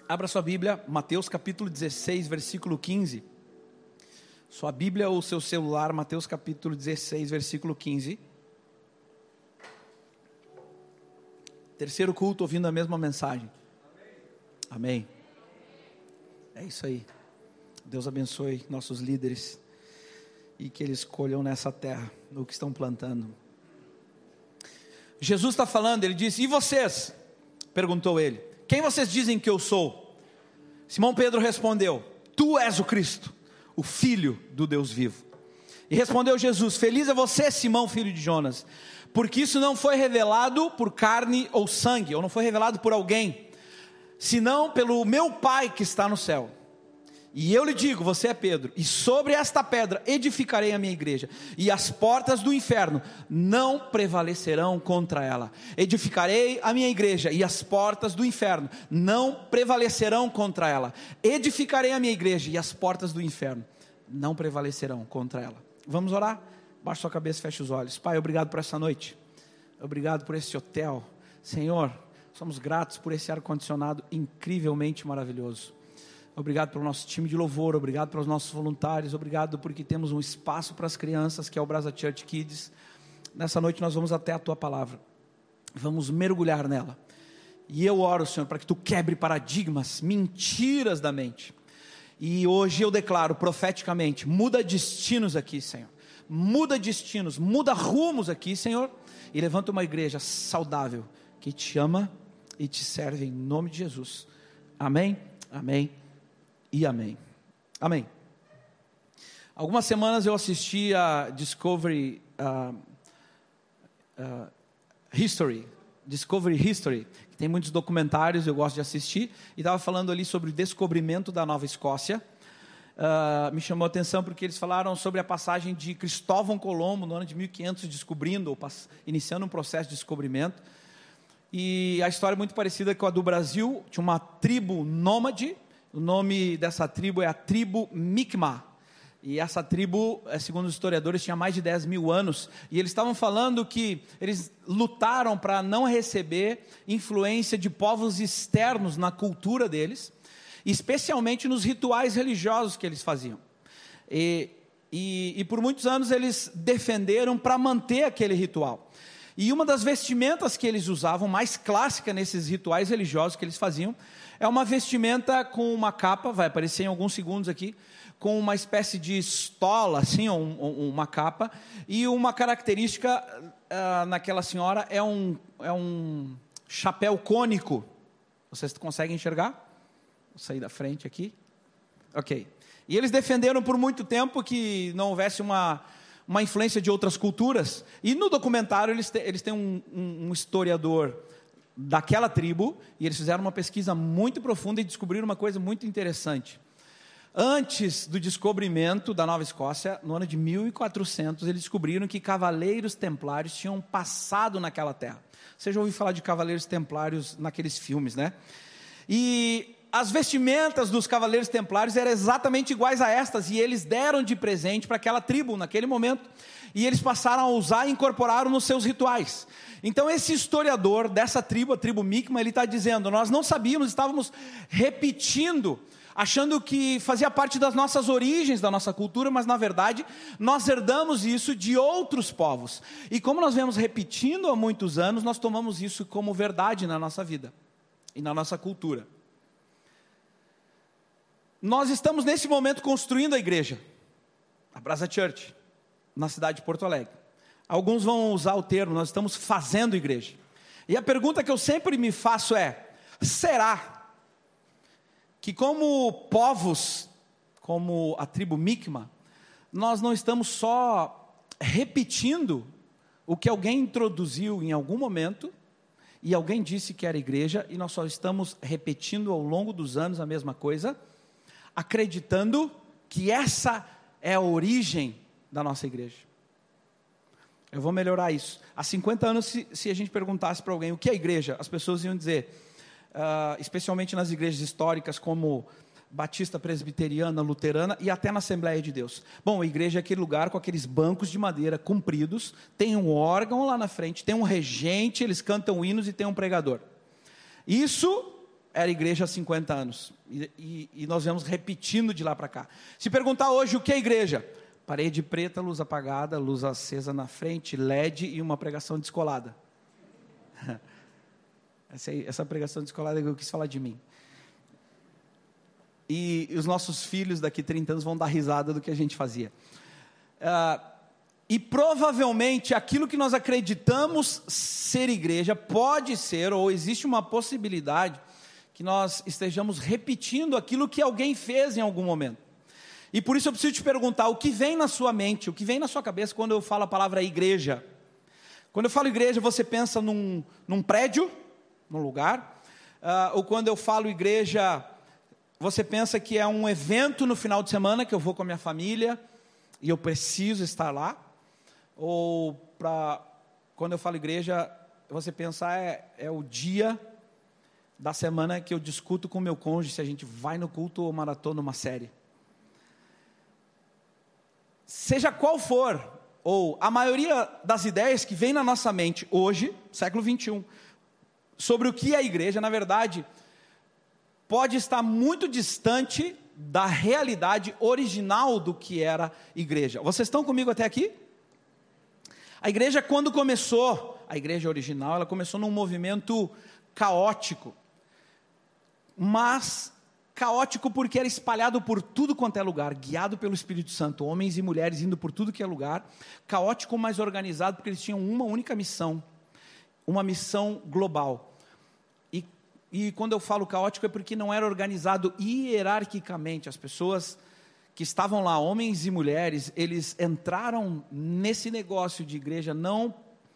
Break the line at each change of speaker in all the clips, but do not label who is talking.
Abra sua Bíblia, Mateus capítulo 16, versículo 15. Sua Bíblia ou seu celular, Mateus capítulo 16, versículo 15. Terceiro culto ouvindo a mesma mensagem. Amém. É isso aí. Deus abençoe nossos líderes e que eles colham nessa terra o que estão plantando. Jesus está falando, ele disse: e vocês? Perguntou ele: quem vocês dizem que eu sou? Simão Pedro respondeu: tu és o Cristo, o Filho do Deus vivo. E respondeu Jesus: feliz é você, Simão, filho de Jonas, porque isso não foi revelado por carne ou sangue, ou não foi revelado por alguém, senão pelo meu Pai que está no céu. E eu lhe digo, você é Pedro, e sobre esta pedra edificarei a minha igreja, e as portas do inferno não prevalecerão contra ela. Edificarei a minha igreja, e as portas do inferno não prevalecerão contra ela. Edificarei a minha igreja, e as portas do inferno não prevalecerão contra ela. Vamos orar? Baixa sua cabeça, feche os olhos. Pai, obrigado por essa noite, obrigado por esse hotel. Senhor, somos gratos por esse ar-condicionado incrivelmente maravilhoso. Obrigado pelo nosso time de louvor, obrigado pelos nossos voluntários, obrigado porque temos um espaço para as crianças, que é o Brasa Church Kids. Nessa noite nós vamos até a Tua Palavra, vamos mergulhar nela, e eu oro, Senhor, para que Tu quebre paradigmas, mentiras da mente, e hoje eu declaro profeticamente: muda destinos aqui, Senhor, muda destinos, muda rumos aqui, Senhor, e levanta uma igreja saudável, que Te ama e Te serve, em nome de Jesus. Amém, amém e amém. Amém. Algumas semanas eu assisti a Discovery History, que tem muitos documentários, eu gosto de assistir, e estava falando ali sobre o descobrimento da Nova Escócia. Me chamou a atenção porque eles falaram sobre a passagem de Cristóvão Colombo no ano de 1500, descobrindo, iniciando um processo de descobrimento, e a história é muito parecida com a do Brasil. Tinha uma tribo nômade. O nome dessa tribo é a tribo Mi'kmaq, e essa tribo, segundo os historiadores, tinha mais de 10 mil anos, e eles estavam falando que eles lutaram para não receber influência de povos externos na cultura deles, especialmente nos rituais religiosos que eles faziam, e por muitos anos eles defenderam para manter aquele ritual. E uma das vestimentas que eles usavam, mais clássica nesses rituais religiosos que eles faziam, é uma vestimenta com uma capa, vai aparecer em alguns segundos aqui, com uma espécie de estola, assim, uma capa, e uma característica naquela senhora é um chapéu cônico. Vocês conseguem enxergar? Vou sair da frente aqui. Ok. E eles defenderam por muito tempo que não houvesse uma influência de outras culturas, e no documentário eles têm um historiador daquela tribo, e eles fizeram uma pesquisa muito profunda e descobriram uma coisa muito interessante. Antes do descobrimento da Nova Escócia, no ano de 1400, eles descobriram que cavaleiros templários tinham passado naquela terra. Você já ouviu falar de cavaleiros templários naqueles filmes, né? E as vestimentas dos cavaleiros templários eram exatamente iguais a estas, e eles deram de presente para aquela tribo naquele momento, e eles passaram a usar e incorporaram nos seus rituais. Então esse historiador dessa tribo, a tribo Mi'kmaq, ele está dizendo: nós não sabíamos, estávamos repetindo, achando que fazia parte das nossas origens, da nossa cultura, mas na verdade nós herdamos isso de outros povos, e como nós vemos repetindo há muitos anos, nós tomamos isso como verdade na nossa vida e na nossa cultura. Nós estamos nesse momento construindo a igreja, a Brasa Church, na cidade de Porto Alegre. Alguns vão usar o termo: nós estamos fazendo igreja. E a pergunta que eu sempre me faço é: será que como povos, como a tribo Mi'kmaq, nós não estamos só repetindo o que alguém introduziu em algum momento, e alguém disse que era igreja, e nós só estamos repetindo ao longo dos anos a mesma coisa, acreditando que essa é a origem da nossa igreja? Eu vou melhorar isso. Há 50 anos, se a gente perguntasse para alguém o que é igreja, as pessoas iam dizer, especialmente nas igrejas históricas como batista, presbiteriana, luterana e até na Assembleia de Deus. Bom, a igreja é aquele lugar com aqueles bancos de madeira compridos, tem um órgão lá na frente, tem um regente, eles cantam hinos e tem um pregador. Isso era igreja há 50 anos. E nós vemos repetindo de lá para cá. Se perguntar hoje o que é igreja? Parede preta, luz apagada, luz acesa na frente, LED e uma pregação descolada. Essa pregação descolada é que eu quis falar de mim. E os nossos filhos daqui 30 anos vão dar risada do que a gente fazia. E provavelmente aquilo que nós acreditamos ser igreja pode ser, ou existe uma possibilidade, que nós estejamos repetindo aquilo que alguém fez em algum momento. E por isso eu preciso te perguntar, o que vem na sua mente, o que vem na sua cabeça quando eu falo a palavra igreja? Quando eu falo igreja, você pensa num prédio, num lugar? Ou quando eu falo igreja, você pensa que é um evento no final de semana, que eu vou com a minha família, e eu preciso estar lá? Ou quando eu falo igreja, você pensa, é o dia da semana que eu discuto com o meu cônjuge, se a gente vai no culto ou maratona uma série? Seja qual for, ou a maioria das ideias que vem na nossa mente hoje, século 21, sobre o que é a igreja, na verdade, pode estar muito distante da realidade original do que era igreja. Vocês estão comigo até aqui? A igreja, quando começou, a igreja original, ela começou num movimento caótico, mas caótico porque era espalhado por tudo quanto é lugar, guiado pelo Espírito Santo, homens e mulheres indo por tudo que é lugar, caótico, mas organizado, porque eles tinham uma única missão, uma missão global. E quando eu falo caótico é porque não era organizado hierarquicamente. As pessoas que estavam lá, homens e mulheres, eles entraram nesse negócio de igreja não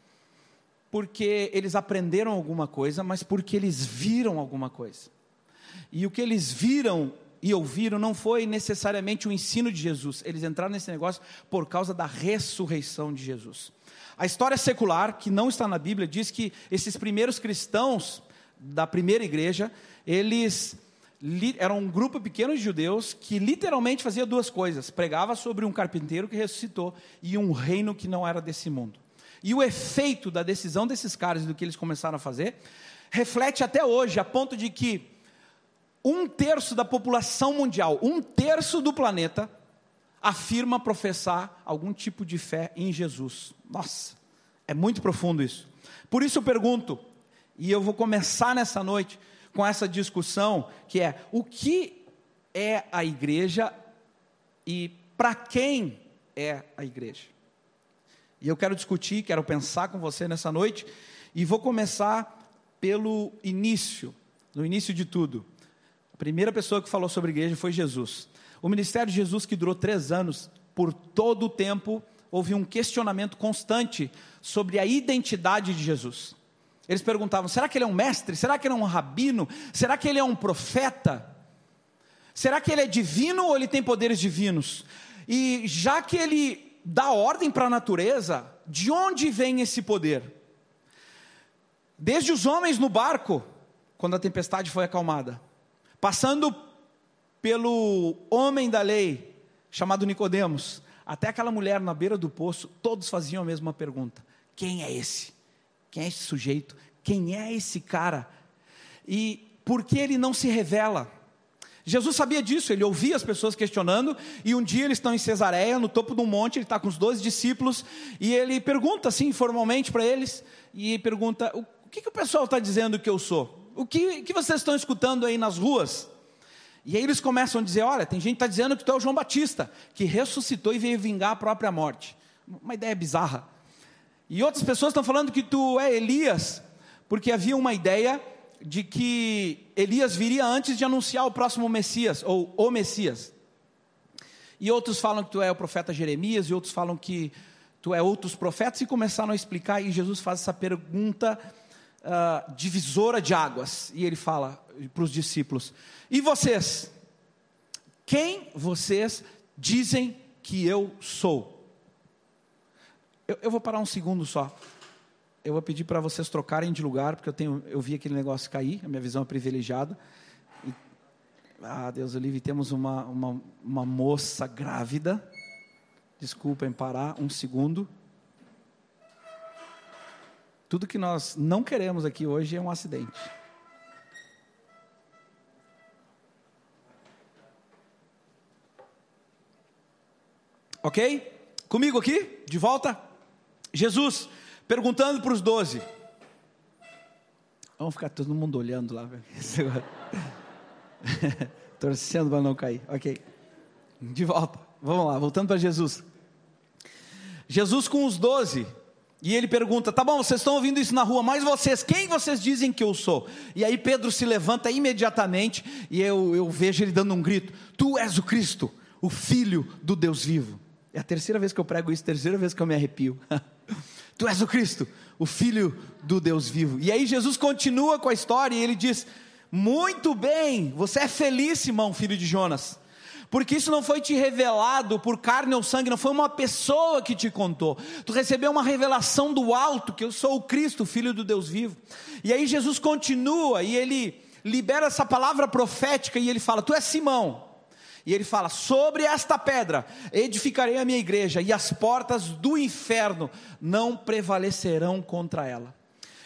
porque eles aprenderam alguma coisa, mas porque eles viram alguma coisa. E o que eles viram e ouviram não foi necessariamente o ensino de Jesus. Eles entraram nesse negócio por causa da ressurreição de Jesus. A história secular, que não está na Bíblia, diz que esses primeiros cristãos da primeira igreja, eles eram um grupo pequeno de judeus que literalmente fazia duas coisas: pregava sobre um carpinteiro que ressuscitou e um reino que não era desse mundo. E o efeito da decisão desses caras e do que eles começaram a fazer reflete até hoje, a ponto de que 1/3 da população mundial, 1/3 do planeta, afirma professar algum tipo de fé em Jesus. Nossa, é muito profundo isso. Por isso eu pergunto, e eu vou começar nessa noite com essa discussão, que é: o que é a igreja e para quem é a igreja? E eu quero discutir, quero pensar com você nessa noite, e vou começar pelo início, no início de tudo. A primeira pessoa que falou sobre igreja foi Jesus. O ministério de Jesus, que durou 3 anos, por todo o tempo, houve um questionamento constante sobre a identidade de Jesus. Eles perguntavam: será que ele é um mestre? Será que ele é um rabino? Será que ele é um profeta? Será que ele é divino ou ele tem poderes divinos? E já que ele dá ordem para a natureza, de onde vem esse poder? Desde os homens no barco, quando a tempestade foi acalmada, passando pelo homem da lei, chamado Nicodemos, até aquela mulher na beira do poço, todos faziam a mesma pergunta: quem é esse? Quem é esse sujeito? Quem é esse cara? E por que ele não se revela? Jesus sabia disso, ele ouvia as pessoas questionando, e um dia eles estão em Cesareia, no topo de um monte, ele está com os 12 discípulos, e ele pergunta assim, formalmente para eles, e pergunta: o que o pessoal está dizendo que eu sou? O que vocês estão escutando aí nas ruas? E aí eles começam a dizer: olha, tem gente que está dizendo que tu é o João Batista, que ressuscitou e veio vingar a própria morte. Uma ideia bizarra. E outras pessoas estão falando que tu é Elias, porque havia uma ideia de que Elias viria antes de anunciar o próximo Messias, ou o Messias. E outros falam que tu é o profeta Jeremias, e outros falam que tu é outros profetas, e começaram a explicar, e Jesus faz essa pergunta divisora de águas, e ele fala para os discípulos: e vocês? Quem vocês dizem que eu sou? Eu vou parar um segundo só. Eu vou pedir para vocês trocarem de lugar, porque eu vi aquele negócio cair, a minha visão é privilegiada. Deus o livre, temos uma moça grávida. Desculpem parar um segundo. Tudo que nós não queremos aqui hoje é um acidente. Ok? Comigo aqui, de volta. Jesus perguntando para os 12. Vamos ficar todo mundo olhando lá. Torcendo para não cair. Ok. De volta. Vamos lá, voltando para Jesus. Jesus com os 12. E ele pergunta, tá bom, vocês estão ouvindo isso na rua, mas vocês, quem vocês dizem que eu sou? E aí Pedro se levanta imediatamente, e eu vejo ele dando um grito, tu és o Cristo, o Filho do Deus vivo. É a terceira vez que eu prego isso, terceira vez que eu me arrepio. Tu és o Cristo, o Filho do Deus vivo. E aí Jesus continua com a história, e ele diz, muito bem, você é feliz, Simão, filho de Jonas, porque isso não foi te revelado por carne ou sangue, não foi uma pessoa que te contou, tu recebeu uma revelação do alto, que eu sou o Cristo, Filho do Deus vivo. E aí Jesus continua, e ele libera essa palavra profética, e ele fala, tu és Simão, e ele fala, sobre esta pedra, edificarei a minha igreja, e as portas do inferno não prevalecerão contra ela.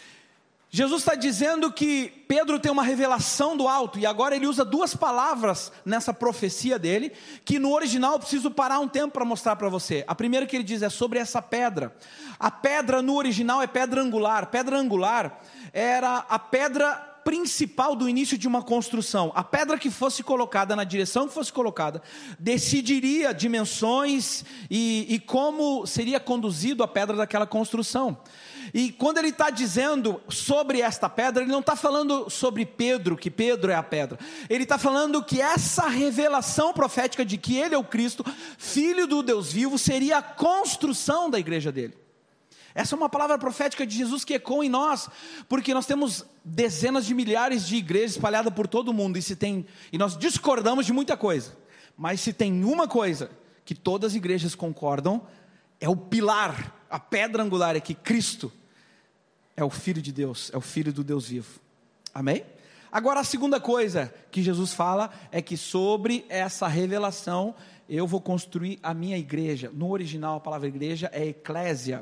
Jesus está dizendo que Pedro tem uma revelação do alto, e agora ele usa duas palavras nessa profecia dele, que no original eu preciso parar um tempo para mostrar para você. A primeira que ele diz é sobre essa pedra. A pedra no original é pedra angular. Pedra angular era a pedra principal do início de uma construção. A pedra que fosse colocada, na direção que fosse colocada, decidiria dimensões e como seria conduzido a pedra daquela construção. E quando ele está dizendo sobre esta pedra, ele não está falando sobre Pedro, que Pedro é a pedra. Ele está falando que essa revelação profética de que ele é o Cristo, Filho do Deus vivo, seria a construção da igreja dele. Essa é uma palavra profética de Jesus que ecoa em nós, porque nós temos dezenas de milhares de igrejas espalhadas por todo o mundo, e nós discordamos de muita coisa, mas se tem uma coisa que todas as igrejas concordam, é o pilar, a pedra angular, é que Cristo é o Filho de Deus, é o Filho do Deus vivo. Amém? Agora a segunda coisa que Jesus fala é que sobre essa revelação eu vou construir a minha igreja. No original a palavra igreja é eclésia.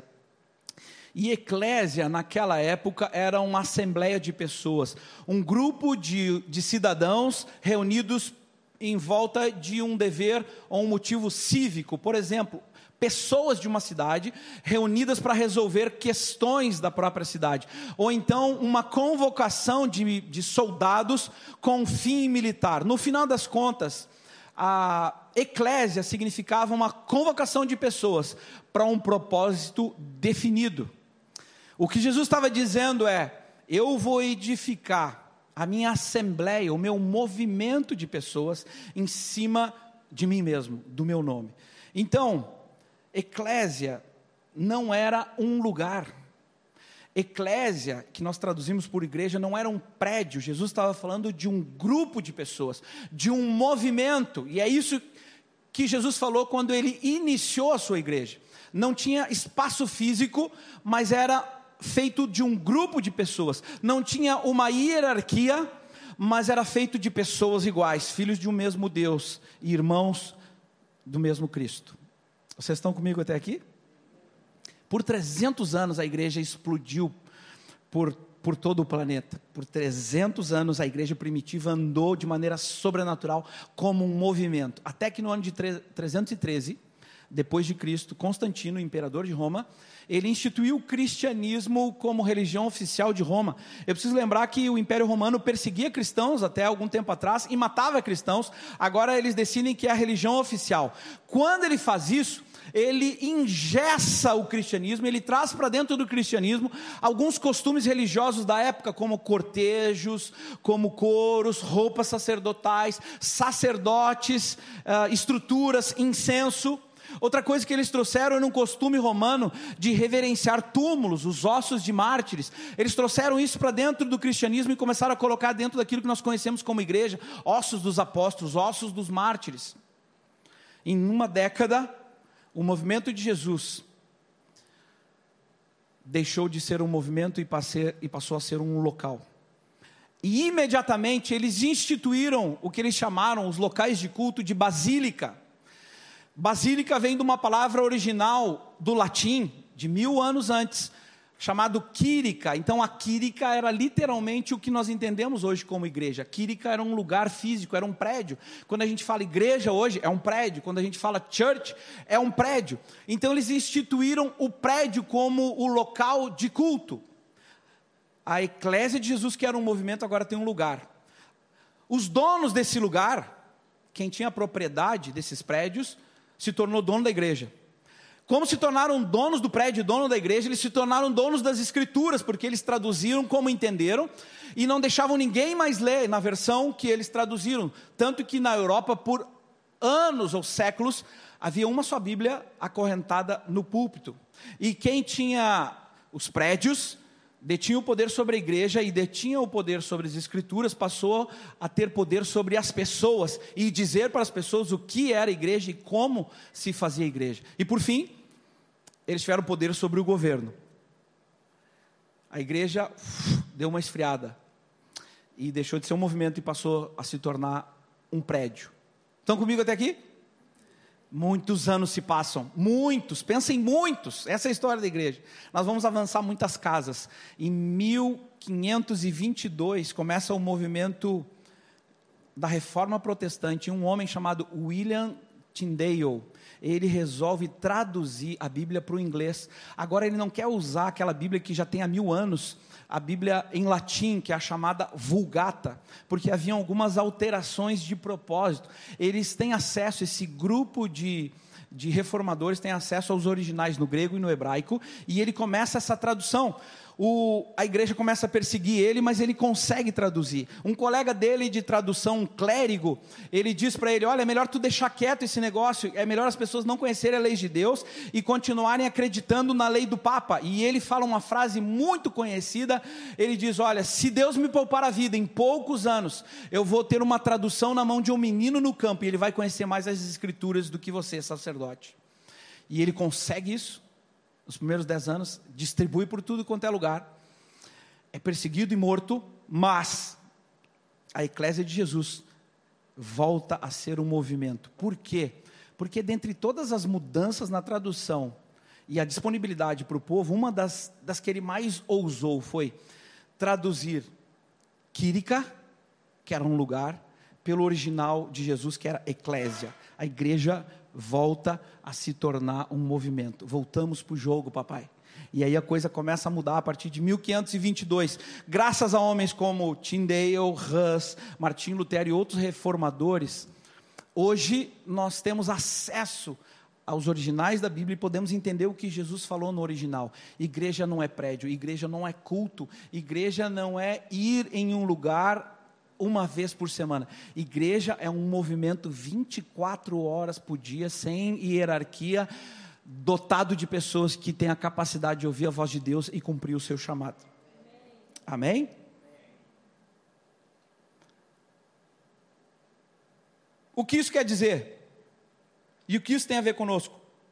E eclésia naquela época era uma assembleia de pessoas, um grupo de cidadãos reunidos em volta de um dever ou um motivo cívico. Por exemplo, pessoas de uma cidade reunidas para resolver questões da própria cidade, ou então uma convocação de soldados com fim militar. No final das contas, a eclésia significava uma convocação de pessoas para um propósito definido. O que Jesus estava dizendo é, eu vou edificar a minha assembleia, o meu movimento de pessoas em cima de mim mesmo, do meu nome. Então, eclésia não era um lugar. Eclésia, que nós traduzimos por igreja, não era um prédio. Jesus estava falando de um grupo de pessoas, de um movimento. E é isso que Jesus falou quando ele iniciou a sua igreja. Não tinha espaço físico, mas era feito de um grupo de pessoas. Não tinha uma hierarquia, mas era feito de pessoas iguais, filhos de um mesmo Deus e irmãos do mesmo Cristo. Vocês estão comigo até aqui? Por 300 anos a igreja explodiu por todo o planeta. Por 300 anos a igreja primitiva andou de maneira sobrenatural como um movimento. Até que no ano de 313, depois de Cristo, Constantino, imperador de Roma, ele instituiu o cristianismo como religião oficial de Roma. Eu preciso lembrar que o Império Romano perseguia cristãos até algum tempo atrás e matava cristãos. Agora eles decidem que é a religião oficial. Quando ele faz isso, ele engessa o cristianismo, ele traz para dentro do cristianismo alguns costumes religiosos da época, como cortejos, como coros, roupas sacerdotais, sacerdotes, estruturas, incenso. Outra coisa que eles trouxeram era um costume romano de reverenciar túmulos, os ossos de mártires. Eles trouxeram isso para dentro do cristianismo e começaram a colocar dentro daquilo que nós conhecemos como igreja, ossos dos apóstolos, ossos dos mártires. Em uma década, o movimento de Jesus deixou de ser um movimento e passou a ser um local. E imediatamente eles instituíram o que eles chamaram os locais de culto de basílica. Basílica vem de uma palavra original do latim, de 1000 anos antes. chamado Quírica. Então a Quírica era literalmente o que nós entendemos hoje como igreja. Quírica era um lugar físico, era um prédio. Quando a gente fala igreja hoje, é um prédio. Quando a gente fala church, é um prédio. Então eles instituíram o prédio como o local de culto. A Eclésia de Jesus, que era um movimento, agora tem um lugar. Os donos desse lugar, quem tinha a propriedade desses prédios, se tornou dono da igreja. Como se tornaram donos do prédio, dono da igreja, eles se tornaram donos das escrituras, porque eles traduziram como entenderam, e não deixavam ninguém mais ler na versão que eles traduziram. Tanto que na Europa, por anos ou séculos, havia uma só Bíblia acorrentada no púlpito. E quem tinha os prédios, detinha o poder sobre a igreja, e detinha o poder sobre as escrituras, passou a ter poder sobre as pessoas, e dizer para as pessoas o que era a igreja e como se fazia a igreja. E por fim, eles tiveram poder sobre o governo. A igreja deu uma esfriada, e deixou de ser um movimento e passou a se tornar um prédio. Estão comigo até aqui? Muitos anos se passam, muitos, pensem muitos, essa é a história da igreja. Nós vamos avançar muitas casas. Em 1522 começa o movimento da Reforma Protestante. Um homem chamado William Tyndale, ele resolve traduzir a Bíblia para o inglês. Agora ele não quer usar aquela Bíblia que já tem há 1000 anos, a Bíblia em latim, que é a chamada Vulgata, porque havia algumas alterações de propósito. Eles têm acesso, esse grupo de reformadores tem acesso aos originais no grego e no hebraico, e ele começa essa tradução. A igreja começa a perseguir ele, mas ele consegue traduzir. Um colega dele de tradução, um clérigo, ele diz para ele: olha, é melhor tu deixar quieto esse negócio, é melhor as pessoas não conhecerem a lei de Deus e continuarem acreditando na lei do Papa. E ele fala uma frase muito conhecida, ele diz: olha, se Deus me poupar a vida, em poucos anos, eu vou ter uma tradução na mão de um menino no campo, e ele vai conhecer mais as escrituras do que você, sacerdote. E ele consegue isso. Nos primeiros 10 anos, distribui por tudo quanto é lugar, é perseguido e morto, mas a Eclésia de Jesus volta a ser um movimento. Por quê? Porque dentre todas as mudanças na tradução e a disponibilidade para o povo, uma das que ele mais ousou foi traduzir Quírica, que era um lugar, pelo original de Jesus, que era Eclésia. A igreja volta a se tornar um movimento. Voltamos para o jogo, papai. E aí a coisa começa a mudar a partir de 1522. Graças a homens como Tyndale, Hus, Martim Lutero e outros reformadores, hoje nós temos acesso aos originais da Bíblia e podemos entender o que Jesus falou no original. Igreja não é prédio, igreja não é culto, igreja não é ir em um lugar uma vez por semana. Igreja é um movimento 24 horas por dia, sem hierarquia, dotado de pessoas que têm a capacidade de ouvir a voz de Deus e cumprir o seu chamado. Amém? O que isso quer dizer? E o que isso tem a ver conosco?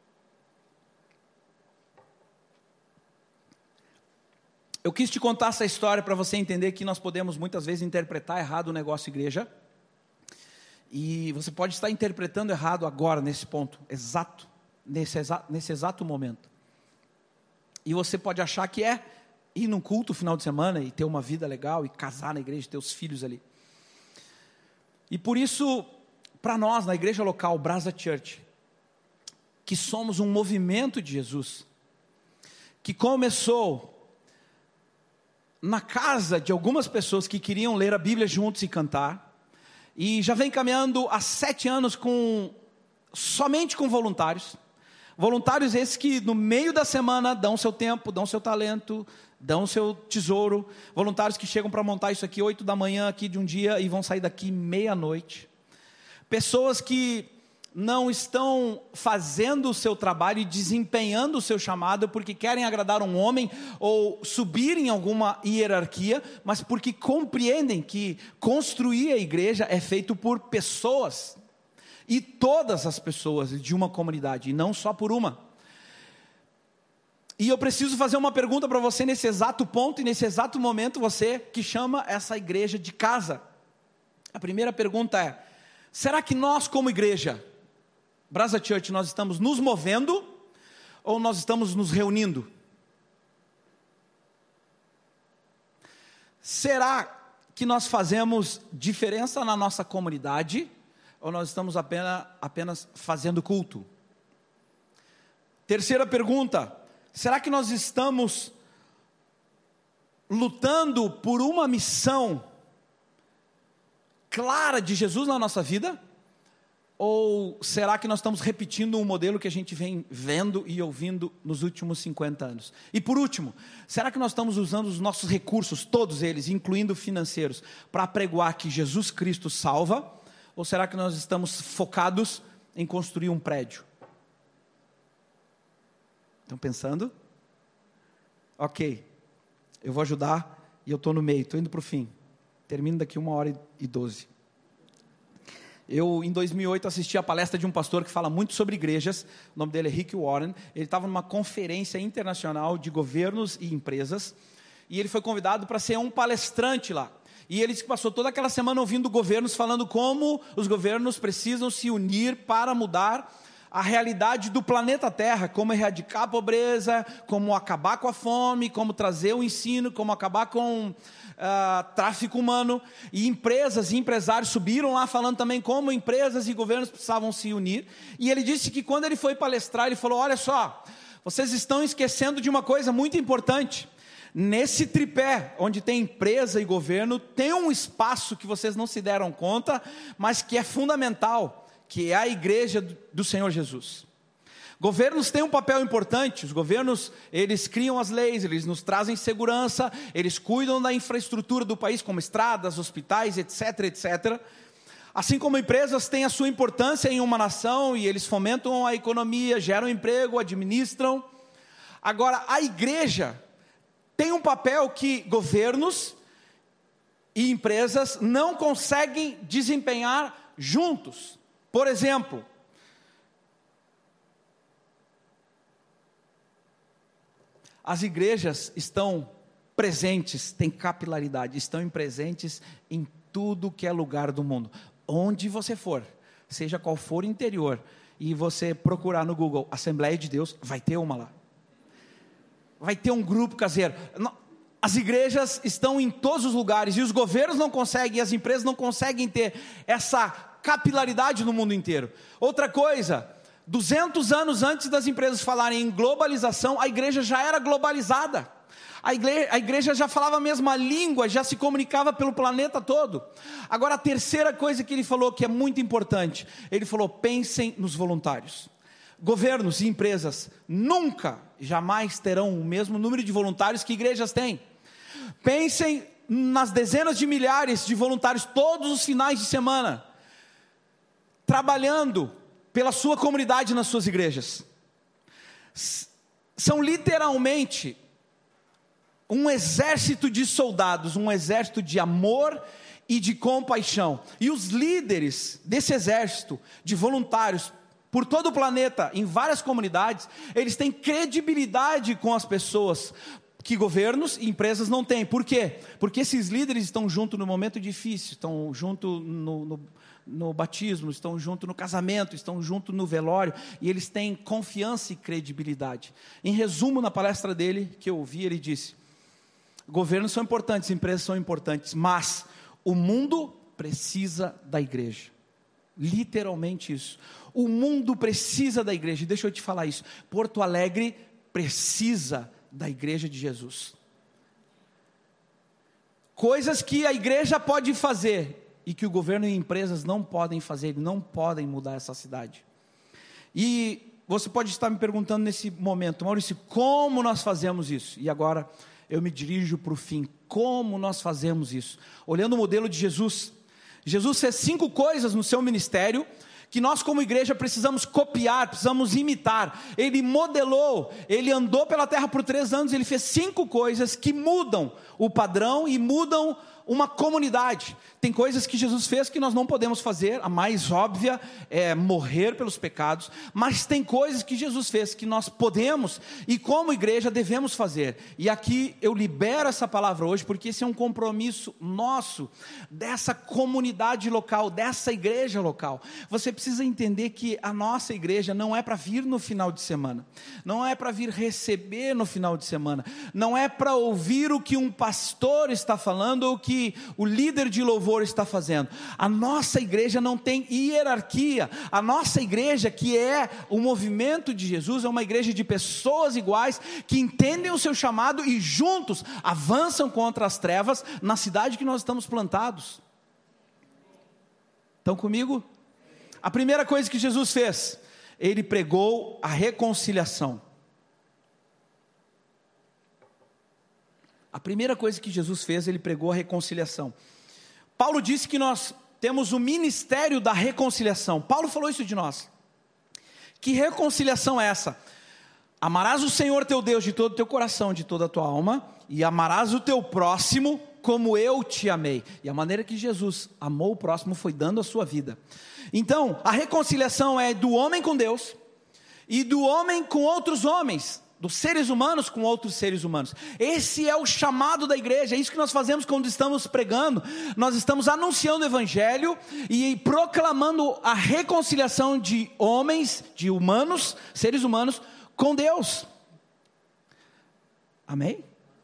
Eu quis te contar essa história para você entender que nós podemos muitas vezes interpretar errado o negócio igreja, e você pode estar interpretando errado agora, nesse ponto, nesse exato momento, e você pode achar que é ir num culto no final de semana, e ter uma vida legal, e casar na igreja, ter os filhos ali, e por isso, para nós na igreja local, Brasa Church, que somos um movimento de Jesus, que começou na casa de algumas pessoas que queriam ler a Bíblia juntos e cantar, e já vem caminhando há 7 anos somente com voluntários esses que no meio da semana dão seu tempo, dão seu talento, dão seu tesouro, voluntários que chegam para montar isso aqui 8 da manhã aqui de um dia e vão sair daqui meia-noite, pessoas que não estão fazendo o seu trabalho e desempenhando o seu chamado porque querem agradar um homem ou subir em alguma hierarquia, mas porque compreendem que construir a igreja é feito por pessoas, e todas as pessoas de uma comunidade, e não só por uma. E eu preciso fazer uma pergunta para você nesse exato ponto e nesse exato momento, você que chama essa igreja de casa. A primeira pergunta é: será que nós como igreja, Brasa Church, nós estamos nos movendo ou nós estamos nos reunindo? Será que nós fazemos diferença na nossa comunidade, ou nós estamos apenas fazendo culto? Terceira pergunta: será que nós estamos lutando por uma missão clara de Jesus na nossa vida? Ou será que nós estamos repetindo um modelo que a gente vem vendo e ouvindo nos últimos 50 anos? E por último, será que nós estamos usando os nossos recursos, todos eles, incluindo financeiros, para apregoar que Jesus Cristo salva? Ou será que nós estamos focados em construir um prédio? Estão pensando? Ok, eu vou ajudar e eu estou no meio, estou indo para o fim. Termino daqui 1h12. Eu, em 2008, assisti a palestra de um pastor que fala muito sobre igrejas. O nome dele é Rick Warren. Ele estava numa conferência internacional de governos e empresas, e ele foi convidado para ser um palestrante lá. E ele passou toda aquela semana ouvindo governos falando como os governos precisam se unir para mudar a realidade do planeta Terra, como erradicar a pobreza, como acabar com a fome, como trazer o ensino, como acabar com tráfico humano. E empresas e empresários subiram lá falando também como empresas e governos precisavam se unir. E ele disse que quando ele foi palestrar, ele falou: olha só, vocês estão esquecendo de uma coisa muito importante. Nesse tripé, onde tem empresa e governo, tem um espaço que vocês não se deram conta, mas que é fundamental, que é a igreja do Senhor Jesus. Governos têm um papel importante. Os governos, eles criam as leis, eles nos trazem segurança, eles cuidam da infraestrutura do país, como estradas, hospitais, etc, etc. Assim como empresas têm a sua importância em uma nação, e eles fomentam a economia, geram emprego, administram. Agora, a igreja tem um papel que governos e empresas não conseguem desempenhar juntos. Por exemplo, as igrejas estão presentes, têm capilaridade, estão presentes em tudo que é lugar do mundo. Onde você for, seja qual for o interior, e você procurar no Google Assembleia de Deus, vai ter uma lá. Vai ter um grupo caseiro. As igrejas estão em todos os lugares, e os governos não conseguem, e as empresas não conseguem ter essa capilaridade no mundo inteiro. Outra coisa, 200 anos antes das empresas falarem em globalização, a igreja já era globalizada. A igreja já falava a mesma língua, já se comunicava pelo planeta todo. Agora, a terceira coisa que ele falou, que é muito importante, ele falou: pensem nos voluntários. Governos e empresas nunca, jamais terão o mesmo número de voluntários que igrejas têm. Pensem nas dezenas de milhares de voluntários todos os finais de semana, trabalhando pela sua comunidade nas suas igrejas. São literalmente um exército de soldados, um exército de amor e de compaixão. E os líderes desse exército de voluntários por todo o planeta, em várias comunidades, eles têm credibilidade com as pessoas que governos e empresas não têm. Por quê? Porque esses líderes estão junto no momento difícil, estão junto no batismo, estão junto no casamento, estão junto no velório, e eles têm confiança e credibilidade. Em resumo, na palestra dele, que eu ouvi, ele disse: governos são importantes, empresas são importantes, mas o mundo precisa da igreja. Literalmente isso. O mundo precisa da igreja. E deixa eu te falar isso: Porto Alegre precisa da igreja de Jesus. Coisas que a igreja pode fazer e que o governo e empresas não podem fazer, não podem mudar essa cidade. E você pode estar me perguntando nesse momento: Maurício, como nós fazemos isso? E agora eu me dirijo para o fim. Como nós fazemos isso? Olhando o modelo de Jesus. Jesus fez 5 coisas no seu ministério que nós como igreja precisamos copiar, precisamos imitar. Ele modelou, ele andou pela terra por 3 anos, ele fez 5 coisas que mudam o padrão e mudam uma comunidade. Tem coisas que Jesus fez que nós não podemos fazer, a mais óbvia é morrer pelos pecados, mas tem coisas que Jesus fez que nós podemos e como igreja devemos fazer. E aqui eu libero essa palavra hoje, porque esse é um compromisso nosso, dessa comunidade local, dessa igreja local. Você precisa entender que a nossa igreja não é para vir no final de semana, não é para vir receber no final de semana, não é para ouvir o que um pastor está falando ou o que o líder de louvor está fazendo. A nossa igreja não tem hierarquia. A nossa igreja, que é o movimento de Jesus, é uma igreja de pessoas iguais, que entendem o seu chamado e juntos avançam contra as trevas na cidade que nós estamos plantados. Estão comigo? A primeira coisa que Jesus fez, ele pregou a reconciliação. A primeira coisa que Jesus fez, ele pregou a reconciliação. Paulo disse que nós temos o ministério da reconciliação. Paulo falou isso de nós. Que reconciliação é essa? Amarás o Senhor teu Deus de todo o teu coração, de toda a tua alma, e amarás o teu próximo como eu te amei. E a maneira que Jesus amou o próximo foi dando a sua vida. Então, a reconciliação é do homem com Deus e do homem com outros homens, dos seres humanos com outros seres humanos. Esse é o chamado da igreja, é isso que nós fazemos quando estamos pregando. Nós estamos anunciando o evangelho e proclamando a reconciliação de homens, de humanos, seres humanos, com Deus. Amém?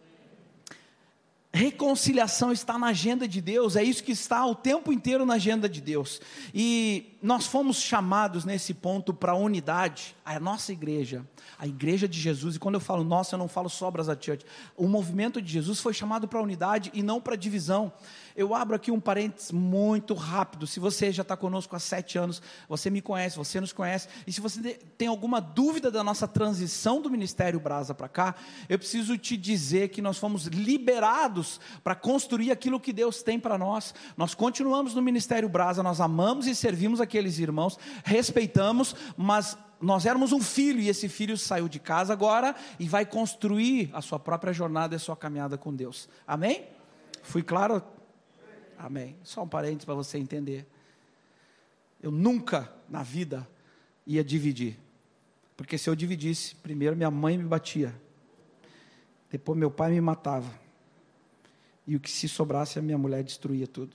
Reconciliação está na agenda de Deus, é isso que está o tempo inteiro na agenda de Deus. E nós fomos chamados nesse ponto para a unidade. A nossa igreja, a igreja de Jesus, e quando eu falo nossa, eu não falo só Brasa Church, o movimento de Jesus foi chamado para a unidade e não para a divisão. Eu abro aqui um parênteses muito rápido. Se você já está conosco há 7 anos, você me conhece, você nos conhece, e se você tem alguma dúvida da nossa transição do Ministério Brasa para cá, eu preciso te dizer que nós fomos liberados para construir aquilo que Deus tem para nós. Nós continuamos no Ministério Brasa, nós amamos e servimos aqueles irmãos, respeitamos, mas nós éramos um filho, e esse filho saiu de casa agora e vai construir a sua própria jornada e a sua caminhada com Deus. Amém? Fui claro? Amém. Só um parênteses para você entender. Eu nunca na vida ia dividir, porque se eu dividisse, primeiro minha mãe me batia, depois meu pai me matava, e o que se sobrasse a minha mulher destruía tudo.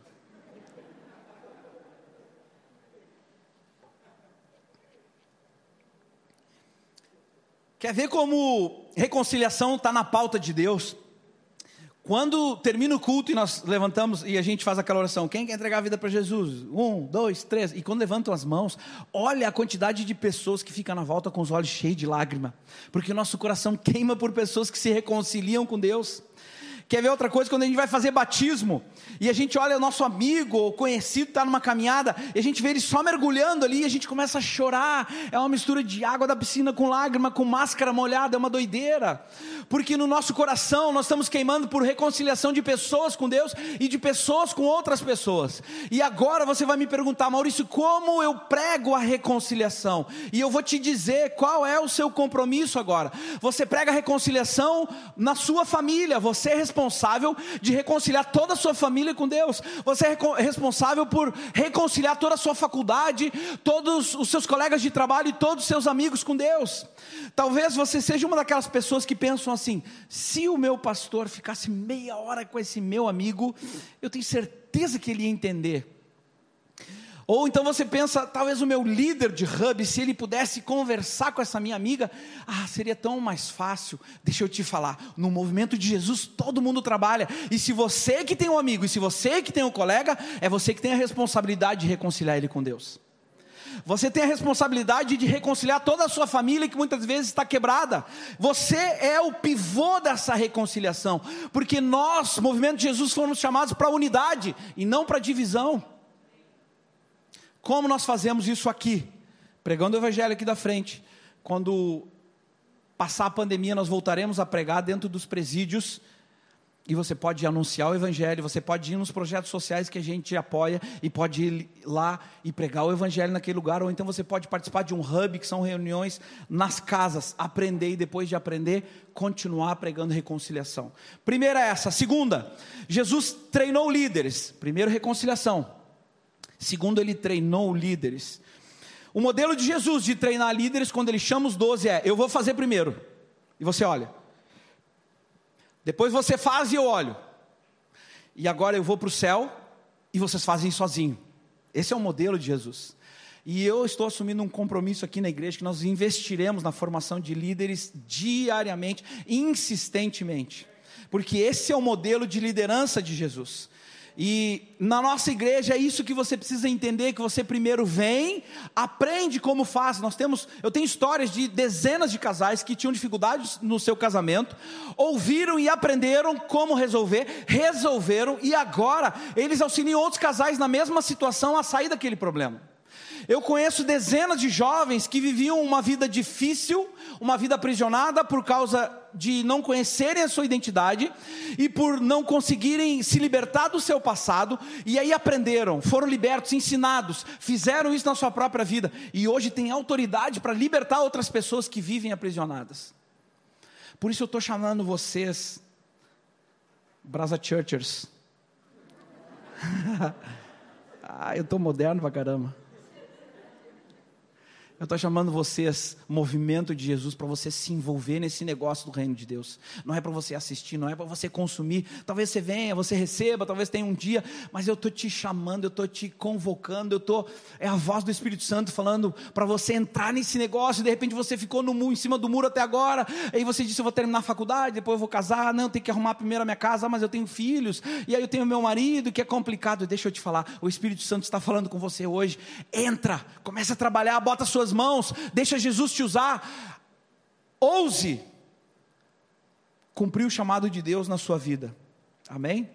Quer ver como reconciliação está na pauta de Deus? Quando termina o culto e nós levantamos e a gente faz aquela oração, quem quer entregar a vida para Jesus? 1, 2, 3, e quando levantam as mãos, olha a quantidade de pessoas que ficam na volta com os olhos cheios de lágrima, porque o nosso coração queima por pessoas que se reconciliam com Deus. Quer ver outra coisa? Quando a gente vai fazer batismo, e a gente olha o nosso amigo ou conhecido, está numa caminhada, e a gente vê ele só mergulhando ali, e a gente começa a chorar, é uma mistura de água da piscina com lágrima, com máscara molhada, é uma doideira, porque no nosso coração, nós estamos queimando por reconciliação de pessoas com Deus, e de pessoas com outras pessoas. E agora você vai me perguntar, Maurício, como eu prego a reconciliação? E eu vou te dizer qual é o seu compromisso agora. Você prega a reconciliação na sua família, você é responsável de reconciliar toda a sua família com Deus. Você é responsável por reconciliar toda a sua faculdade, todos os seus colegas de trabalho e todos os seus amigos com Deus. Talvez você seja uma daquelas pessoas que pensam assim, se o meu pastor ficasse meia hora com esse meu amigo, eu tenho certeza que ele ia entender. Ou então você pensa, talvez o meu líder de hub, se ele pudesse conversar com essa minha amiga, seria tão mais fácil. Deixa eu te falar, no movimento de Jesus todo mundo trabalha, e se você que tem um amigo, e se você que tem um colega, é você que tem a responsabilidade de reconciliar ele com Deus. Você tem a responsabilidade de reconciliar toda a sua família que muitas vezes está quebrada. Você é o pivô dessa reconciliação, porque nós, movimento de Jesus, fomos chamados para unidade e não para divisão. Como nós fazemos isso aqui? Pregando o evangelho aqui da frente. Quando passar a pandemia, nós voltaremos a pregar dentro dos presídios. E você pode anunciar o evangelho, você pode ir nos projetos sociais que a gente apoia, e pode ir lá e pregar o evangelho naquele lugar, ou então você pode participar de um hub, que são reuniões nas casas, aprender, e depois de aprender, continuar pregando reconciliação. Primeira essa. Segunda, Jesus treinou líderes. Primeiro, reconciliação. Segundo, ele treinou líderes. O modelo de Jesus de treinar líderes, quando ele chama os 12, eu vou fazer primeiro, e você olha. Depois você faz e eu olho. E agora eu vou para o céu e vocês fazem sozinho. Esse é o modelo de Jesus. E eu estou assumindo um compromisso aqui na igreja, que nós investiremos na formação de líderes diariamente, insistentemente. Porque esse é o modelo de liderança de Jesus. E na nossa igreja é isso que você precisa entender, que você primeiro vem, aprende como faz. Eu tenho histórias de dezenas de casais que tinham dificuldades no seu casamento, ouviram e aprenderam como resolveram, e agora eles auxiliam outros casais na mesma situação a sair daquele problema. Eu conheço dezenas de jovens que viviam uma vida difícil, uma vida aprisionada por causa de não conhecerem a sua identidade e por não conseguirem se libertar do seu passado, e aí aprenderam, foram libertos, ensinados, fizeram isso na sua própria vida, e hoje têm autoridade para libertar outras pessoas que vivem aprisionadas. Por isso eu estou chamando vocês, Brasa Churchers. Eu estou moderno pra caramba. Eu estou chamando vocês, movimento de Jesus, para você se envolver nesse negócio do reino de Deus. Não é para você assistir, não é para você consumir. Talvez você venha, você receba, talvez tenha um dia, mas eu estou te chamando, eu estou te convocando, é a voz do Espírito Santo falando para você entrar nesse negócio. De repente você ficou em cima do muro até agora, aí você disse: eu vou terminar a faculdade, depois eu vou casar, não, eu tenho que arrumar primeiro a minha casa, mas eu tenho filhos, e aí eu tenho meu marido, que é complicado. Deixa eu te falar, o Espírito Santo está falando com você hoje. Entra, começa a trabalhar, bota suas mãos, deixa Jesus te usar, ouse cumprir o chamado de Deus na sua vida, amém?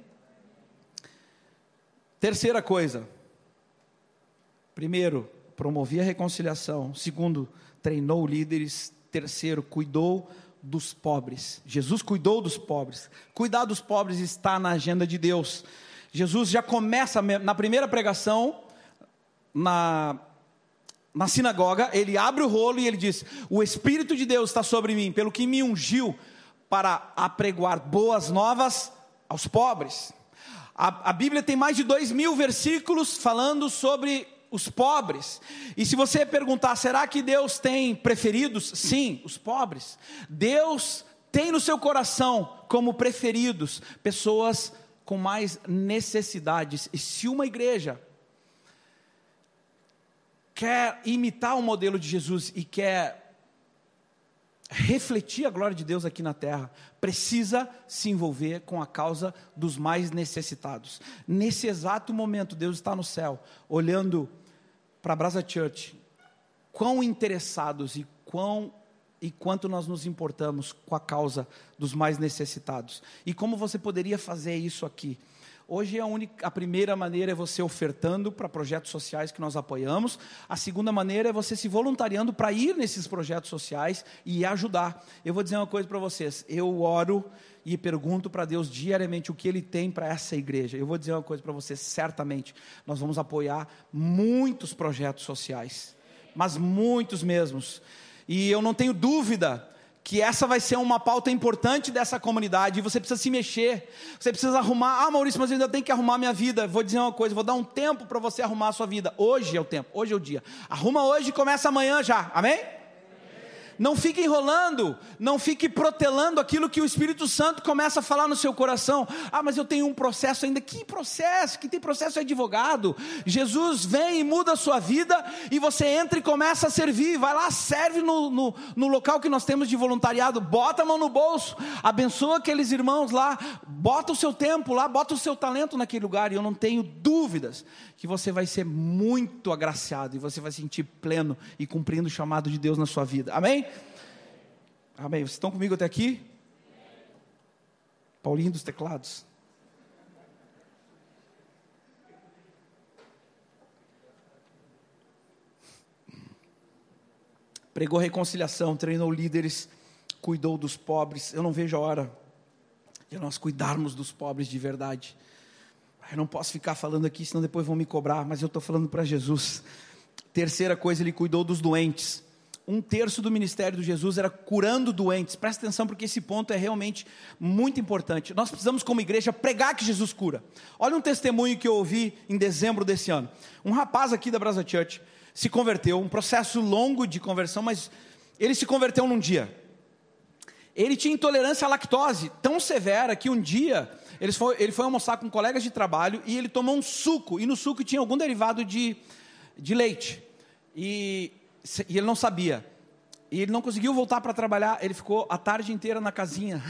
Terceira coisa, primeiro, promovia a reconciliação. Segundo, treinou líderes. Terceiro, cuidou dos pobres. Jesus cuidou dos pobres. Cuidar dos pobres está na agenda de Deus. Jesus já começa na primeira pregação, na sinagoga, ele abre o rolo e ele diz: o Espírito de Deus está sobre mim, pelo que me ungiu para apregoar boas novas aos pobres. A Bíblia tem mais de 2.000 versículos falando sobre os pobres. E se você perguntar, será que Deus tem preferidos? Sim, os pobres. Deus tem no seu coração como preferidos pessoas com mais necessidades. E se uma igreja quer imitar o modelo de Jesus e quer refletir a glória de Deus aqui na terra, precisa se envolver com a causa dos mais necessitados. Nesse exato momento, Deus está no céu, olhando para a Brasa Church, quão interessados e quanto nós nos importamos com a causa dos mais necessitados. E como você poderia fazer isso aqui? Hoje a primeira maneira é você ofertando para projetos sociais que nós apoiamos. A segunda maneira é você se voluntariando para ir nesses projetos sociais e ajudar. Eu vou dizer uma coisa para vocês, eu oro e pergunto para Deus diariamente o que Ele tem para essa igreja. Eu vou dizer uma coisa para vocês, certamente nós vamos apoiar muitos projetos sociais, mas muitos mesmos. E eu não tenho dúvida que essa vai ser uma pauta importante dessa comunidade, e você precisa se mexer, você precisa arrumar. Maurício, mas eu ainda tenho que arrumar minha vida. Vou dizer uma coisa, vou dar um tempo para você arrumar a sua vida. Hoje é o tempo, hoje é o dia. Arruma hoje e começa amanhã já, amém? Não fique enrolando, não fique protelando aquilo que o Espírito Santo começa a falar no seu coração. Mas eu tenho um processo ainda. Que processo? Quem tem processo é advogado. Jesus vem e muda a sua vida, e você entra e começa a servir. Vai lá, serve no local que nós temos de voluntariado. Bota a mão no bolso, abençoa aqueles irmãos lá, bota o seu tempo lá, bota o seu talento naquele lugar. E eu não tenho dúvidas que você vai ser muito agraciado, e você vai se sentir pleno e cumprindo o chamado de Deus na sua vida, amém? Amém, vocês estão comigo até aqui? Paulinho dos teclados. Pregou reconciliação, treinou líderes, cuidou dos pobres. Eu não vejo a hora de nós cuidarmos dos pobres de verdade. Eu não posso ficar falando aqui, senão depois vão me cobrar, mas eu estou falando para Jesus. Terceira coisa, ele cuidou dos doentes. 1/3 do ministério de Jesus era curando doentes. Presta atenção, porque esse ponto é realmente muito importante. Nós precisamos, como igreja, pregar que Jesus cura. Olha um testemunho que eu ouvi em dezembro desse ano. Um rapaz aqui da Brasa Church se converteu, um processo longo de conversão, mas ele se converteu num dia. Ele tinha intolerância à lactose tão severa que um dia ele foi almoçar com colegas de trabalho e ele tomou um suco, e no suco tinha algum derivado de leite, e ele não sabia, e ele não conseguiu voltar para trabalhar. Ele ficou a tarde inteira na casinha,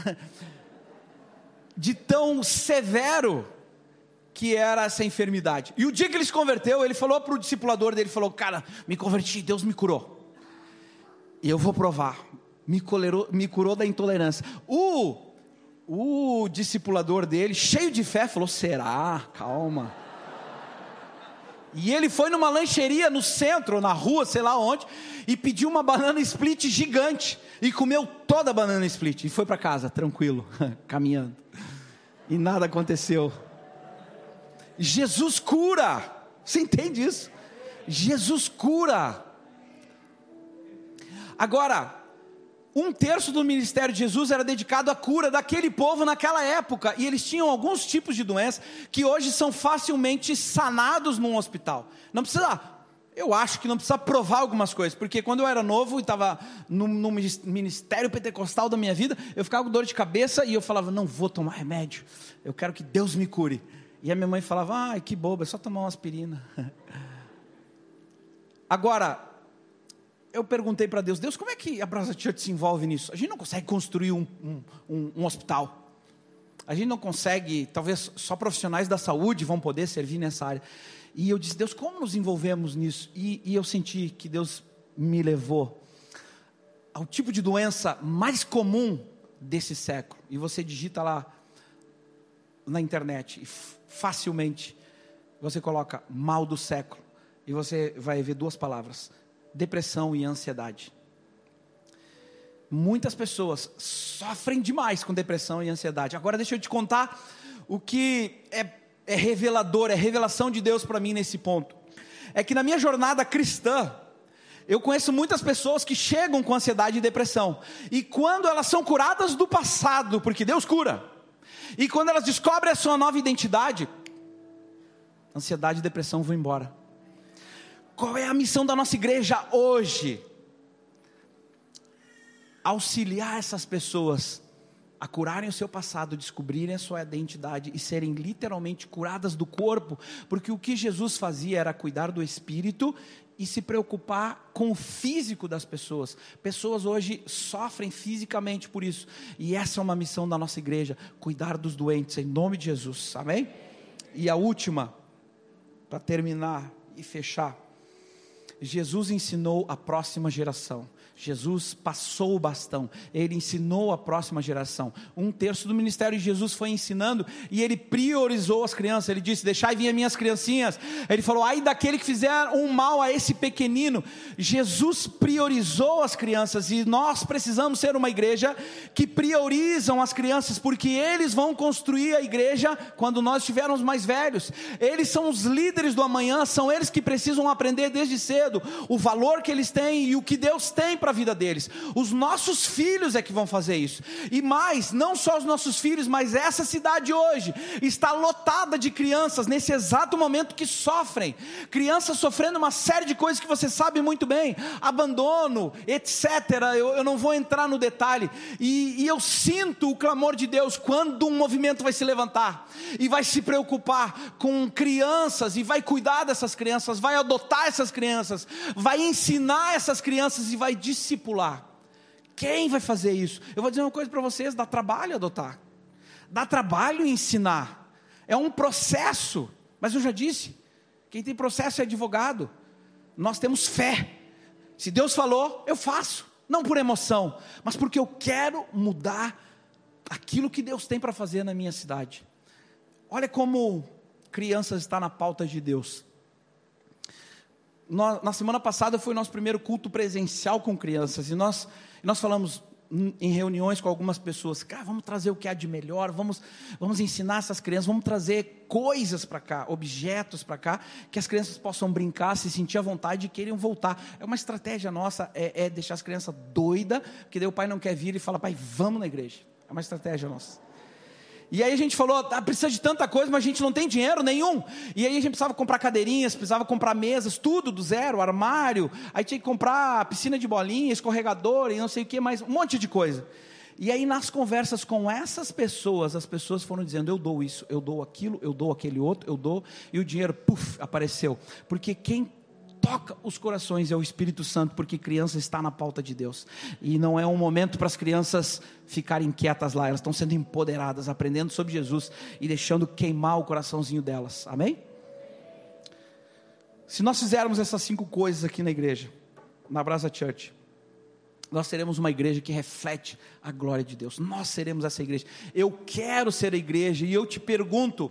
de tão severo que era essa enfermidade. E o dia que ele se converteu, ele falou para o discipulador dele, falou: cara, me converti, Deus me curou, e eu vou provar, me curou da intolerância. O discipulador dele, cheio de fé, falou: será? Calma. E ele foi numa lancheria no centro, na rua, sei lá onde, e pediu uma banana split gigante, e comeu toda a banana split, e foi para casa, tranquilo, caminhando, e nada aconteceu. Jesus cura, você entende isso? Jesus cura. Agora, 1/3 do ministério de Jesus era dedicado à cura daquele povo naquela época, e eles tinham alguns tipos de doenças que hoje são facilmente sanados num hospital. Não precisa, eu acho que não precisa provar algumas coisas, porque quando eu era novo e estava no ministério pentecostal da minha vida, eu ficava com dor de cabeça e eu falava: não vou tomar remédio, eu quero que Deus me cure. E a minha mãe falava: ai, que boba, é só tomar uma aspirina. Agora, eu perguntei para Deus: Deus, como é que a Brasa Church se envolve nisso? A gente não consegue construir um hospital, a gente não consegue, talvez só profissionais da saúde vão poder servir nessa área. E eu disse: Deus, como nos envolvemos nisso? E eu senti que Deus me levou ao tipo de doença mais comum desse século. E você digita lá na internet e facilmente você coloca mal do século, e você vai ver 2 palavras: depressão e ansiedade. Muitas pessoas sofrem demais com depressão e ansiedade. Agora deixa eu te contar o que é revelador, é revelação de Deus para mim nesse ponto. É que na minha jornada cristã, eu conheço muitas pessoas que chegam com ansiedade e depressão, e quando elas são curadas do passado, porque Deus cura, e quando elas descobrem a sua nova identidade, ansiedade e depressão vão embora. Qual é a missão da nossa igreja hoje? Auxiliar essas pessoas a curarem o seu passado, descobrirem a sua identidade e serem literalmente curadas do corpo, porque o que Jesus fazia era cuidar do espírito e se preocupar com o físico das pessoas. Pessoas hoje sofrem fisicamente por isso, e essa é uma missão da nossa igreja: cuidar dos doentes, em nome de Jesus, amém? E a última, para terminar e fechar, Jesus ensinou a próxima geração. Jesus passou o bastão, ele ensinou a próxima geração. 1/3 do ministério de Jesus foi ensinando, e ele priorizou as crianças. Ele disse: deixai vir as minhas criancinhas. Ele falou: ai daquele que fizer um mal a esse pequenino. Jesus priorizou as crianças, e nós precisamos ser uma igreja que priorizam as crianças, porque eles vão construir a igreja quando nós estivermos mais velhos. Eles são os líderes do amanhã, são eles que precisam aprender desde cedo o valor que eles têm e o que Deus tem para a vida deles. Os nossos filhos é que vão fazer isso. E mais, não só os nossos filhos, mas essa cidade hoje está lotada de crianças nesse exato momento que sofrem. Crianças sofrendo uma série de coisas que você sabe muito bem, abandono, etc. Eu não vou entrar no detalhe. E eu sinto o clamor de Deus quando um movimento vai se levantar e vai se preocupar com crianças, e vai cuidar dessas crianças, vai adotar essas crianças, vai ensinar essas crianças e vai discipular. Quem vai fazer isso? Eu vou dizer uma coisa para vocês: dá trabalho adotar, dá trabalho ensinar, é um processo, mas eu já disse, quem tem processo é advogado. Nós temos fé, se Deus falou, eu faço, não por emoção, mas porque eu quero mudar aquilo que Deus tem para fazer na minha cidade. Olha como crianças está na pauta de Deus. Na semana passada foi o nosso primeiro culto presencial com crianças, e nós falamos: em reuniões com algumas pessoas, cara, vamos trazer o que há de melhor, vamos ensinar essas crianças, vamos trazer coisas para cá, objetos para cá, que as crianças possam brincar, se sentir à vontade e queiram voltar. É uma estratégia nossa, é deixar as crianças doidas, porque daí o pai não quer vir e fala, pai, vamos na igreja. É uma estratégia nossa. E aí a gente falou, precisa de tanta coisa, mas a gente não tem dinheiro nenhum. E aí a gente precisava comprar cadeirinhas, precisava comprar mesas, tudo do zero, armário. Aí tinha que comprar piscina de bolinha, escorregador e não sei o que mais, um monte de coisa. E aí nas conversas com essas pessoas, as pessoas foram dizendo, eu dou isso, eu dou aquilo, eu dou aquele outro, eu dou. E o dinheiro, apareceu. Porque quem toca os corações é o Espírito Santo, porque criança está na pauta de Deus, e não é um momento para as crianças ficarem quietas lá, elas estão sendo empoderadas, aprendendo sobre Jesus, e deixando queimar o coraçãozinho delas, amém? Se nós fizermos essas 5 coisas aqui na igreja, na Brasa Church, nós seremos uma igreja que reflete a glória de Deus, nós seremos essa igreja. Eu quero ser a igreja, e eu te pergunto,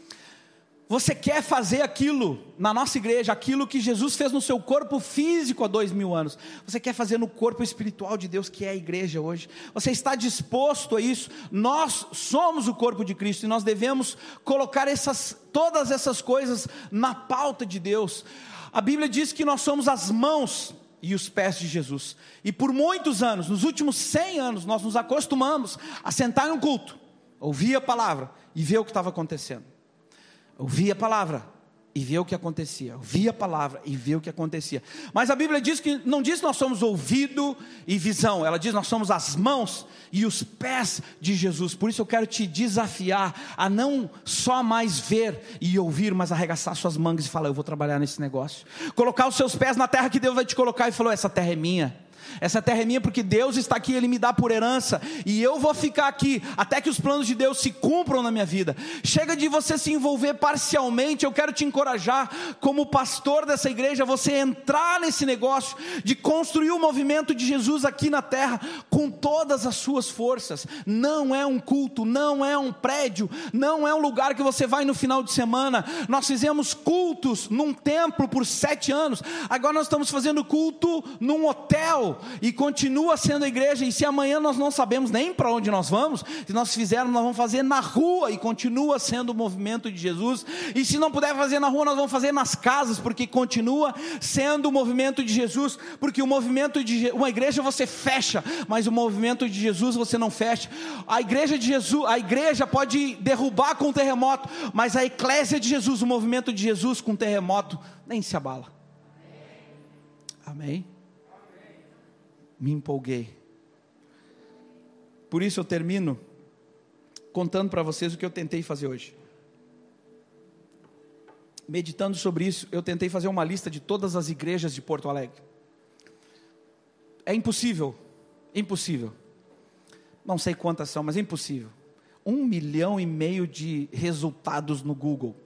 você quer fazer aquilo na nossa igreja, aquilo que Jesus fez no seu corpo físico há 2000 anos, você quer fazer no corpo espiritual de Deus, que é a igreja hoje? Você está disposto a isso? Nós somos o corpo de Cristo, e nós devemos colocar todas essas coisas na pauta de Deus. A Bíblia diz que nós somos as mãos e os pés de Jesus, e por muitos anos, nos últimos 100 anos, nós nos acostumamos a sentar em um culto, ouvir a palavra e ver o que estava acontecendo. Ouvia a palavra e via o que acontecia. Ouvia a palavra e via o que acontecia. Mas a Bíblia diz que não diz que nós somos ouvido e visão. Ela diz que nós somos as mãos e os pés de Jesus. Por isso eu quero te desafiar a não só mais ver e ouvir, mas arregaçar suas mangas e falar, eu vou trabalhar nesse negócio. Colocar os seus pés na terra que Deus vai te colocar, e falou, essa terra é minha. Essa terra é minha porque Deus está aqui, Ele me dá por herança, e eu vou ficar aqui até que os planos de Deus se cumpram na minha vida. Chega de você se envolver parcialmente. Eu quero te encorajar, como pastor dessa igreja, você entrar nesse negócio de construir o movimento de Jesus aqui na terra, com todas as suas forças. Não é um culto, não é um prédio, não é um lugar que você vai no final de semana. Nós fizemos cultos num templo por 7 anos, agora nós estamos fazendo culto num hotel, e continua sendo a igreja. E se amanhã nós não sabemos nem para onde nós vamos, se nós fizermos, nós vamos fazer na rua, e continua sendo o movimento de Jesus. E se não puder fazer na rua, nós vamos fazer nas casas, porque continua sendo o movimento de Jesus. Porque o movimento de uma igreja você fecha, mas o movimento de Jesus você não fecha. A igreja de Jesus, a igreja pode derrubar com um terremoto, mas a eclésia de Jesus, o movimento de Jesus com terremoto, nem se abala. Amém? Me empolguei. Por isso eu termino contando para vocês o que eu tentei fazer hoje. Meditando sobre isso, eu tentei fazer uma lista de todas as igrejas de Porto Alegre. É impossível, impossível. Não sei quantas são, mas é impossível. 1,5 milhão de resultados no Google.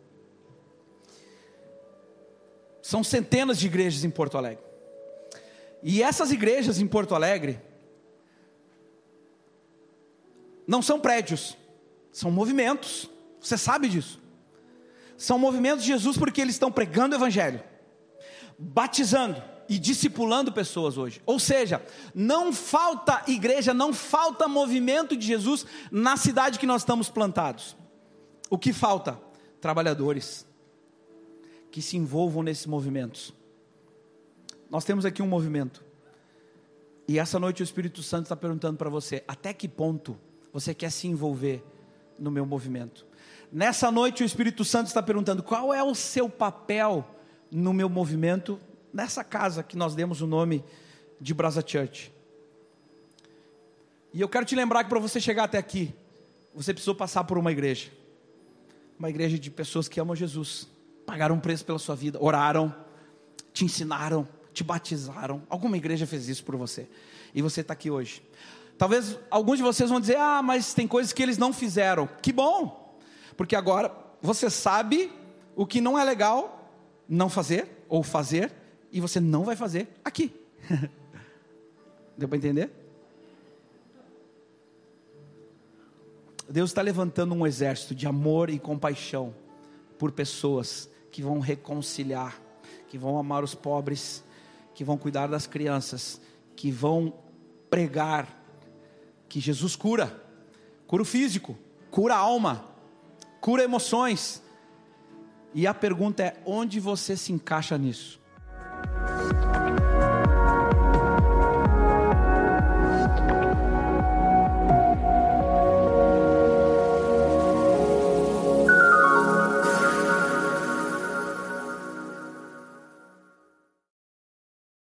São centenas de igrejas em Porto Alegre. E essas igrejas em Porto Alegre não são prédios, são movimentos. Você sabe disso. São movimentos de Jesus, porque eles estão pregando o evangelho, batizando e discipulando pessoas hoje. Ou seja, não falta igreja, não falta movimento de Jesus na cidade que nós estamos plantados. O que falta? Trabalhadores que se envolvam nesses movimentos. Nós temos aqui um movimento, e essa noite o Espírito Santo está perguntando para você, até que ponto você quer se envolver no meu movimento? Nessa noite o Espírito Santo está perguntando, qual é o seu papel no meu movimento, nessa casa que nós demos o nome de Brasa Church? E eu quero te lembrar que para você chegar até aqui, você precisou passar por uma igreja de pessoas que amam Jesus, pagaram um preço pela sua vida, oraram, te ensinaram, te batizaram. Alguma igreja fez isso por você, e você está aqui hoje. Talvez alguns de vocês vão dizer, mas tem coisas que eles não fizeram. Que bom, porque agora você sabe o que não é legal não fazer, ou fazer, e você não vai fazer aqui. Deu para entender? Deus está levantando um exército de amor e compaixão por pessoas que vão reconciliar, que vão amar os pobres, que vão cuidar das crianças, que vão pregar que Jesus cura o físico, cura a alma, cura emoções. E a pergunta é: onde você se encaixa nisso?